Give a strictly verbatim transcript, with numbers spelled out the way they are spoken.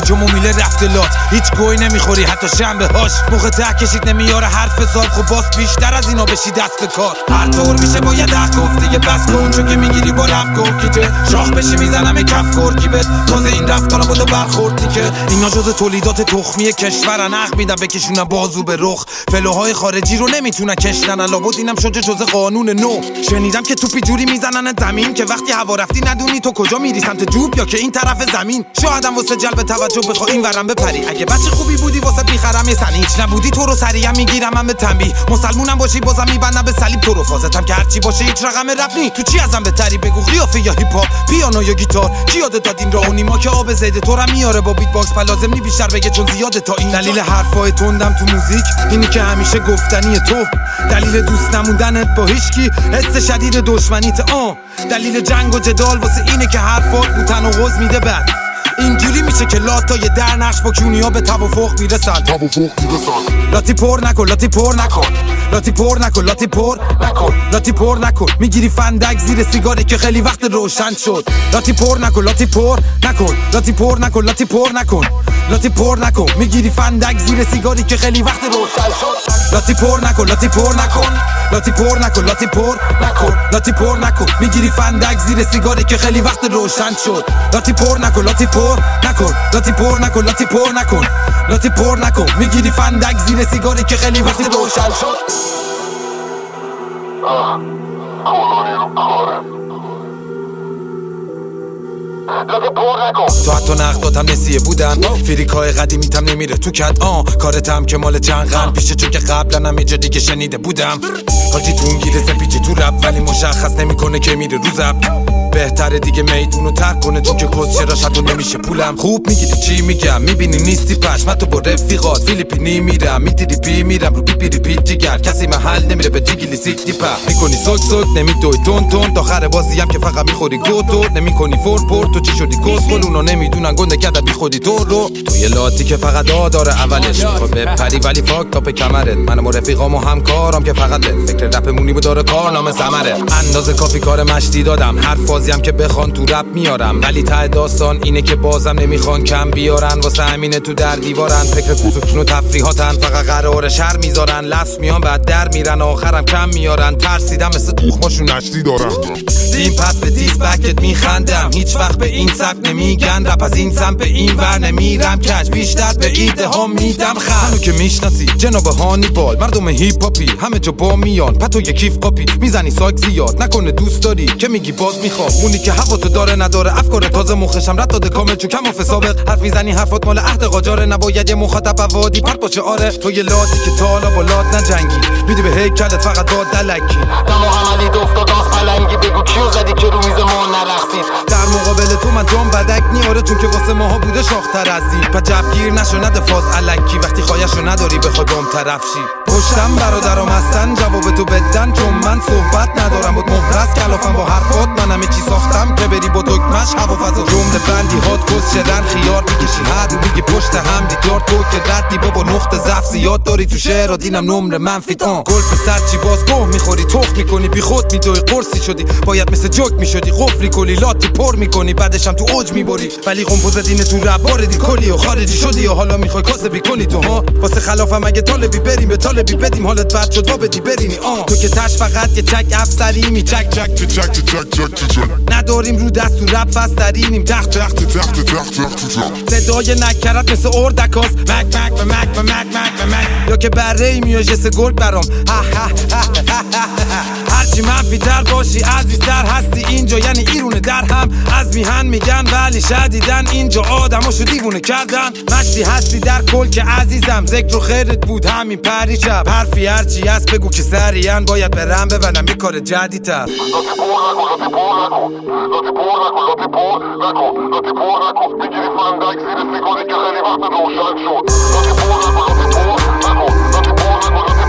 گیجم و میله رفته لات هیچ گوی نمیخوری حتی شنبه هاش موقع ته کشید نمیاره حرف سال خب باس بیشتر از اینا بشی دست به کار هر طور میشه باید حق گفت دیگه بس کن چون که میگیری با لب گرگیجه شاخ بشی میزنم کف گرگی بد تازه این رفتارم بودو برخوردی که اینا جز تولیدات تخمی کشورن حق میدم بکشونم بازو به رخ فلوهای خارجی رو نمیتونن کشنن لابد اینم شده جز قانون نو شنیدم که توپی جوری میزنن زمین که وقتی هوا رفتی ندونی تو کجا میری سمت جوب یا که این طرف زمین شایدم واسه جلب توجه بخوای این ورم بپری اگه بچه خوبی بودی واسه میخرم یه سنیچ نبودی تو رو سریع میگیرم من به تنبیه مسلمونم باشی بازم میبندم به صلیب تو رو فازتم که هرچی باشه هیچ رقم رپ نی تو چی ازم بهتری بگو قیافه یا هیپ هاپ پیانو یا گیتار کی یادت داد این راهو نیما که آب زیده تو رو میاره با بیت باکس لازم نی بیشتر بگه چون زیاده تا این دلیل حرفای تندم تو موزیک اینی که همیشه گفتنی تو دلیل دوست نموندنت با هیچکی حس شدید دشمنیت آ دلیل جنگ و جدال واسه اینه که حرفات بو تناقض میده بعد اینجوری میشه که لاتای در نقش با کونیا به توافق میرسن توافق میرسن لاتی پر نکن لاتی پر نکن لاتی پر نکن لاتی پر نکن لاتی پر نکن میگیری فندک زیر سیگاری که خیلی وقت روشن شد لاتی پر نکن لاتی پر نکن لاتی پر نکن لاتی پر نکن لاتی پر نکن میگیری فندک زیر سیگاری که خیلی وقت روشن شد لاتی پر نکن لاتی پر نکن لاتی پر نکن لاتی پر نکن لاتی پر نکن میگیری فندک زیر سیگاری که خیلی وقت روشن شد لاتی پر نکن لاتی پر نکن لاتی پر نکن لاتی پر نکن لاتی پر نکن میگیری فندک زیر سیگاری که خیلی وقت روشن شد تو حتی نقداتم نسیه بودن فریکای قدیمیتم نمیره تو کد آن کارتم که مال چند قرن پیشه چون که قبلا هم اینجا دیگه شنیده بودم حاجی تو اون گیره سپیچی تو رب ولی مشخص نمیکنه که میره رو زب بهتره دیگه میدونو ترک کنه چون که کس چرا شد و نمیشه پولم خوب میگیری چی میگم میبینی نیستی پشم تو با رفیقات فیلیپینی میرم میتیری پی میرم رو پی پی ریپیت جگر کسی محل نمیره به جیگیلی سیک دیپا میکنی سوک سوک نمیدوی تون تون داخل بازی هم که فقط میخوری گوتو نمیکنی فور پور تو چی شدی کس خل اونا نمیدونن گنده کرده بی خودی تو رو تو یه لاتی که فقط آ داره اولش میخوای بپری ولی فاک تا به کمرت منم و رفیقام و همکارام که فقط به فکر رپمونی بود داره کارنامه ثمره اندازه کافی کار مشتی دادم هر هم که بخوان تو رپ میارم ولی ته داستان اینه که بازم نمیخوان کم بیارن واسه همینه تو در دیوارن فکر کوزوکن و تفریحاتن فقط قراره شر میذارن لفظ میان بعد در میرن آخرم کم میارن ترسیدم مثل تخماشون نشتی دارن زین پس به دیس بکت میخندم هیچ وقت به این سبک نمیگن رپ از این سمت به این ور نمیرم کج بیشتر به ایده ها میدم خانو که میشناسی جناب هانیبال مردم هیپ هاپی همه جا با میان پتو یکیف قاپی میزنی سایک زیاد نکنه دوست داری که میگی باز میخوام اونی که هواتو داره نداره افکار تازه مخشم رد داده کامل چون کم و سابق حرف میزنی حرفات مال عهد قاجاره نباید یه مخاطب وادی پرت باشه آره تو یه لاتی که تا حالا با لات نجنگی میدی به هیکلت فقط داد دلکی دم و حملی دفتاد آخ پلنگی بگو کیو زدی که رو میز ما نرخصید در مقابل تو من جام بدک نیاره چون که واسه ماها بوده شاختر از این پا جفگیر نشو نده فاز علکی وقتی خواهشو نداری بخوای بام طرف شی پشتم برادرام هستن جواب تو بدن چون من صحبت ندارم بود مهرس کلافم با حرفات من همه چی ساختم که بری با دکمش هوا فضا جمله بندی هات کس شدن خیار میکشی هر رو میگی پشت هم دیدار تو که ردی بابا نقطه ضعف زیاد داری تو شعر دینم نمره منفی آن گل پسر چی باز گوه میخوری تخ میکنی بی خود میدوی قرصی شدی باید مثل جوک میشدی قفلی کلی لاتی پر میکنی بعدش هم تو اوج میبری ولی قمپوز دین تو رب واردی کلی و خارجی شدی و حالا میخوای کاسبی کنی تو ها واسه خلافم اگه طالبی بریم به طالبی بدیم حالت بد شد وا بدی برینی آ تو که تاش فقط یه چک افسری می چک چک چک چک چک چک چک نداریم رو دست تو رپ فسترینیم تخت تخت تخت تخت صدای نکرت مثل اردکاس مک مک و مک و مک مک و مک یا که بره میای جس گرگ برام هرچی منفی تر باشی عزیزتر هستی اینجا یعنی ایرونه در هم از میهن میگن ولی شدیدن اینجا آدماشو دیوونه کردن مشتی هستی در کل که عزیزم ذکر و خیرت بود همین پری شب حرفی هرچی هست بگو که سریعا باید برم ببنم یه کار جدیدتر میگیری فندک زیر سیگاری که خیلی وقت روشن شد